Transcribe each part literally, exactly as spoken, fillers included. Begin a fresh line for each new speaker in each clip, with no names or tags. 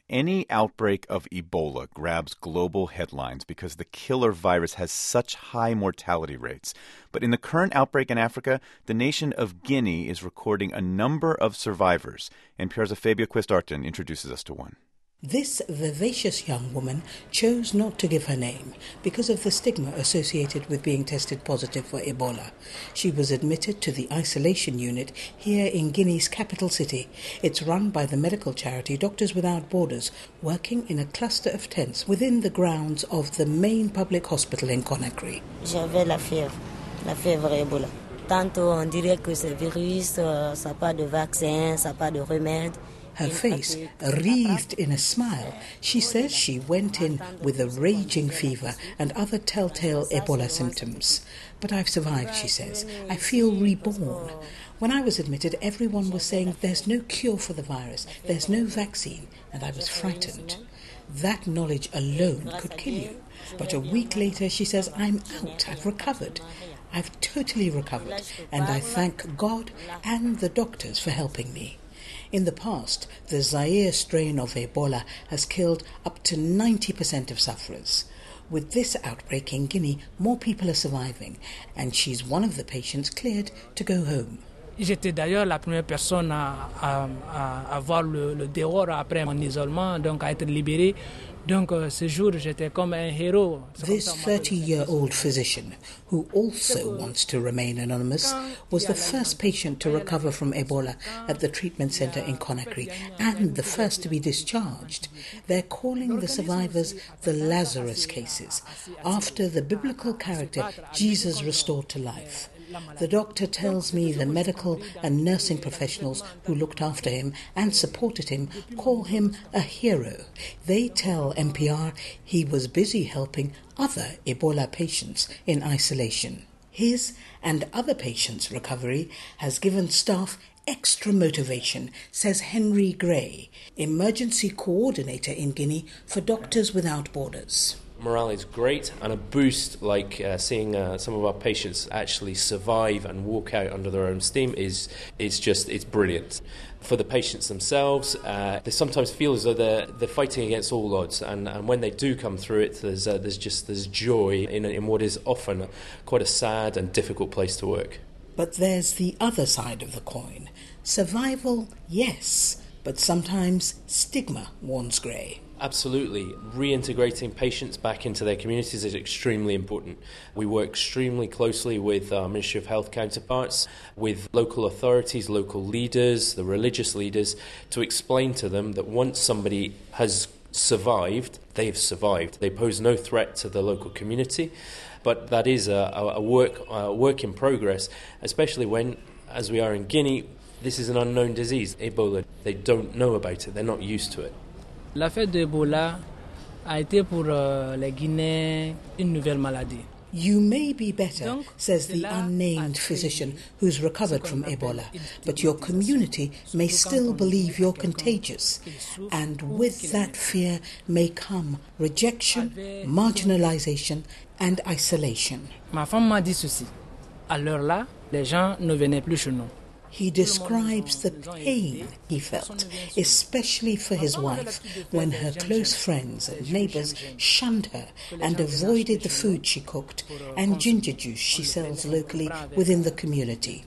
Any outbreak of Ebola grabs global headlines because the killer virus has such high mortality rates. But in the current outbreak in Africa, the nation of Guinea is recording a number of survivors. N P R's Fabia Quistarten introduces us to one.
This vivacious young woman chose not to give her name because of the stigma associated with being tested positive for Ebola. She was admitted to the isolation unit here in Guinea's capital city. It's run by the medical charity Doctors Without Borders, working in a cluster of tents within the grounds of the main public hospital in Conakry.
J'avais la fièvre, la fièvre Ebola. Tantôt on dirait que ce virus, ça n'a pas de vaccin, ça n'a pas de remède.
Her face wreathed in a smile. She says she went in with a raging fever and other telltale Ebola symptoms. But I've survived, she says. I feel reborn. When I was admitted, everyone was saying there's no cure for the virus, there's no vaccine, and I was frightened. That knowledge alone could kill you. But a week later, she says, I'm out, I've recovered. I've totally recovered, and I thank God and the doctors for helping me. In the past, the Zaire strain of Ebola has killed up to ninety percent of sufferers. With this outbreak in Guinea, more people are surviving, and she's one of the patients cleared to go home.
J'étais d'ailleurs la première personne à, à, à avoir le, le dehors après mon isolement, donc à être libérée. Donc ce jour, j'étais comme un héros.
This thirty-year-old physician, who also wants to remain anonymous, was the first patient to recover from Ebola at the treatment center in Conakry and the first to be discharged. They're calling the survivors the Lazarus cases, after the biblical character Jesus restored to life. The doctor tells me the medical and nursing professionals who looked after him and supported him call him a hero. They tell N P R he was busy helping other Ebola patients in isolation. His and other patients' recovery has given staff extra motivation, says Henry Gray, emergency coordinator in Guinea for Doctors Without Borders.
Morale is great, and a boost like uh, seeing uh, some of our patients actually survive and walk out under their own steam is it's just it's brilliant. For the patients themselves, uh, they sometimes feel as though they're they're fighting against all odds, and, and when they do come through it, there's uh, there's just there's joy in in what is often quite a sad and difficult place to work.
But there's the other side of the coin. Survival, yes, but sometimes stigma, warns Gray.
Absolutely. Reintegrating patients back into their communities is extremely important. We work extremely closely with our Ministry of Health counterparts, with local authorities, local leaders, the religious leaders, to explain to them that once somebody has survived, they've survived. They pose no threat to the local community, but that is a, a, work, a work in progress, especially when, as we are in Guinea, this is an unknown disease, Ebola. They don't know about it, they're not used to it.
L'affaire de Ebola a été pour euh, les Guinéens une nouvelle maladie.
You may be better, says the unnamed physician who's recovered from Ebola, but your community may still believe you're contagious. And with that fear may come rejection, marginalization, and isolation.
Ma femme m'a dit ceci. À l'heure là, les gens ne venaient plus chez nous.
He describes the pain he felt, especially for his wife, when her close friends and neighbours shunned her and avoided the food she cooked and ginger juice she sells locally within the community.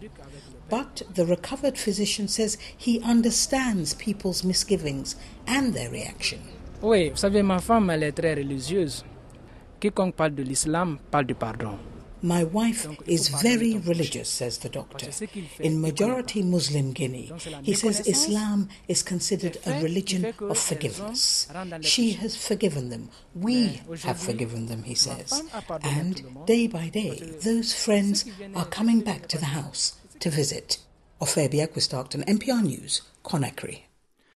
But the recovered physician says he understands people's misgivings and their reaction.
Oui, vous savez, ma femme, elle est très religieuse. Quiconque parle de l'islam parle du pardon.
My wife is very religious, says the doctor. In majority Muslim Guinea, he says Islam is considered a religion of forgiveness. She has forgiven them. We have forgiven them, he says. And day by day, those friends are coming back to the house to visit. Fabia Quistarten, N P R News, Conakry.